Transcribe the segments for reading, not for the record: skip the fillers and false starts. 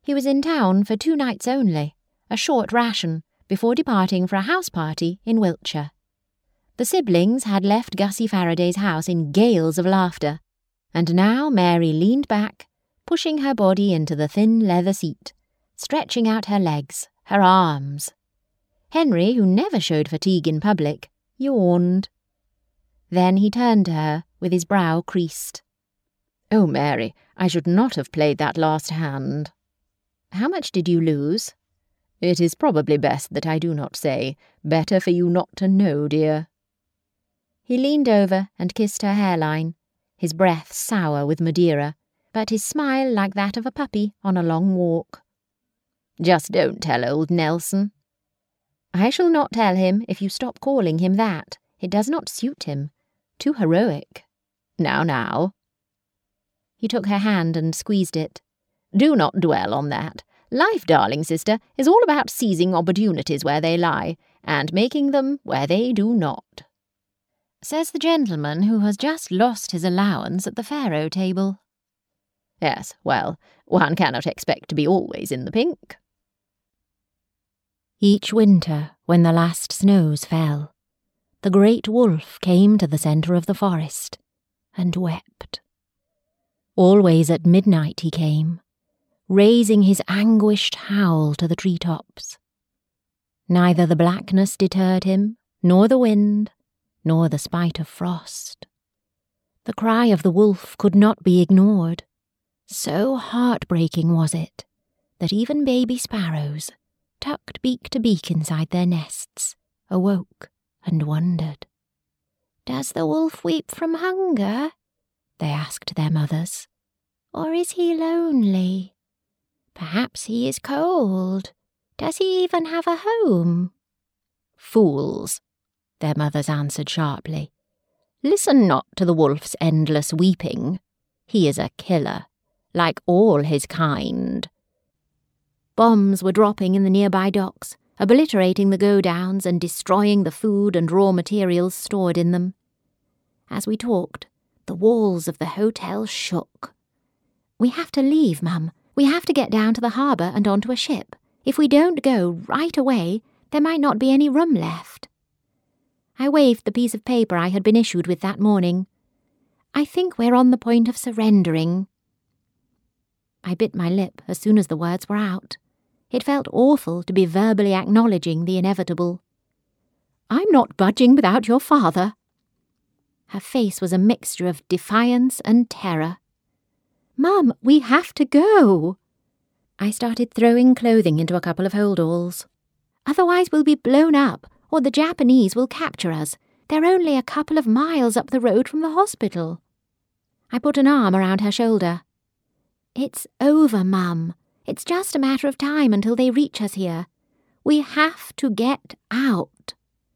He was in town for 2 nights only, a short ration, before departing for a house party in Wiltshire. The siblings had left Gussie Faraday's house in gales of laughter, and now Mary leaned back, pushing her body into the thin leather seat, stretching out her legs, her arms. Henry, who never showed fatigue in public, yawned. Then he turned to her, with his brow creased. "Oh, Mary, I should not have played that last hand." "How much did you lose?" "It is probably best that I do not say. Better for you not to know, dear." He leaned over and kissed her hairline, his breath sour with Madeira, but his smile like that of a puppy on a long walk. "Just don't tell old Nelson." "I shall not tell him if you stop calling him that. It does not suit him. Too heroic." "Now, now." He took her hand and squeezed it. "Do not dwell on that. Life, darling sister, is all about seizing opportunities where they lie, and making them where they do not." Says the gentleman who has just lost his allowance at the faro table. Yes, well, one cannot expect to be always in the pink. Each winter, when the last snows fell, the great wolf came to the centre of the forest and wept. Always at midnight he came, raising his anguished howl to the tree-tops. Neither the blackness deterred him, nor the wind, nor the spite of frost. The cry of the wolf could not be ignored. So heartbreaking was it that even baby sparrows, tucked beak to beak inside their nests, awoke and wondered. "Does the wolf weep from hunger?" they asked their mothers. "Or is he lonely? Perhaps he is cold. Does he even have a home?" "Fools," their mothers answered sharply. "Listen not to the wolf's endless weeping. He is a killer, like all his kind." Bombs were dropping in the nearby docks, obliterating the go-downs and destroying the food and raw materials stored in them. As we talked, the walls of the hotel shook. "We have to leave, Mum. We have to get down to the harbour and onto a ship. If we don't go right away, there might not be any room left." I waved the piece of paper I had been issued with that morning. "I think we're on the point of surrendering." I bit my lip as soon as the words were out. It felt awful to be verbally acknowledging the inevitable. "I'm not budging without your father." Her face was a mixture of defiance and terror. "Mum, we have to go." I started throwing clothing into a couple of holdalls. "Otherwise we'll be blown up, or the Japanese will capture us. They're only a couple of miles up the road from the hospital." I put an arm around her shoulder. "It's over, Mum. It's just a matter of time until they reach us here. We have to get out."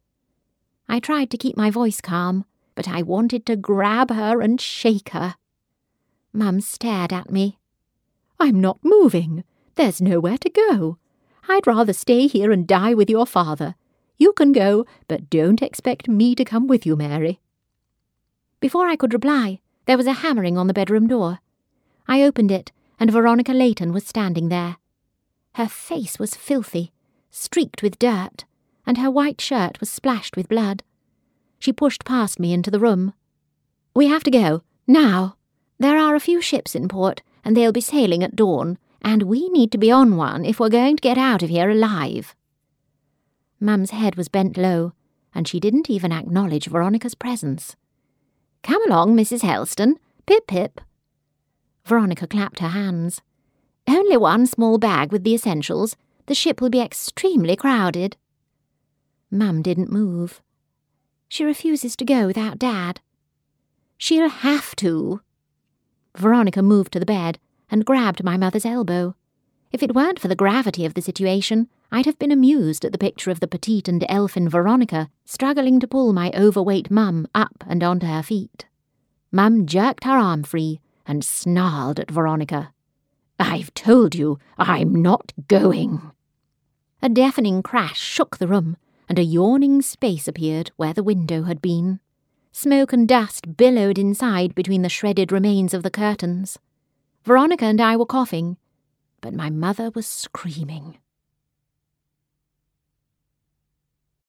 I tried to keep my voice calm, but I wanted to grab her and shake her. Mum stared at me. "I'm not moving. There's nowhere to go. I'd rather stay here and die with your father. You can go, but don't expect me to come with you, Mary." Before I could reply, there was a hammering on the bedroom door. I opened it, and Veronica Layton was standing there. Her face was filthy, streaked with dirt, and her white shirt was splashed with blood. She pushed past me into the room. "We have to go, now. There are a few ships in port, and they'll be sailing at dawn, and we need to be on one if we're going to get out of here alive." Mum's head was bent low, and she didn't even acknowledge Veronica's presence. "Come along, Mrs. Helston. Pip, pip." Veronica clapped her hands. "Only one small bag with the essentials. The ship will be extremely crowded." Mum didn't move. "She refuses to go without Dad." "She'll have to." Veronica moved to the bed and grabbed my mother's elbow. If it weren't for the gravity of the situation, I'd have been amused at the picture of the petite and elfin Veronica struggling to pull my overweight Mum up and onto her feet. Mum jerked her arm free and snarled at Veronica. "I've told you, I'm not going." A deafening crash shook the room, and a yawning space appeared where the window had been. Smoke and dust billowed inside between the shredded remains of the curtains. Veronica and I were coughing. but my mother was screaming.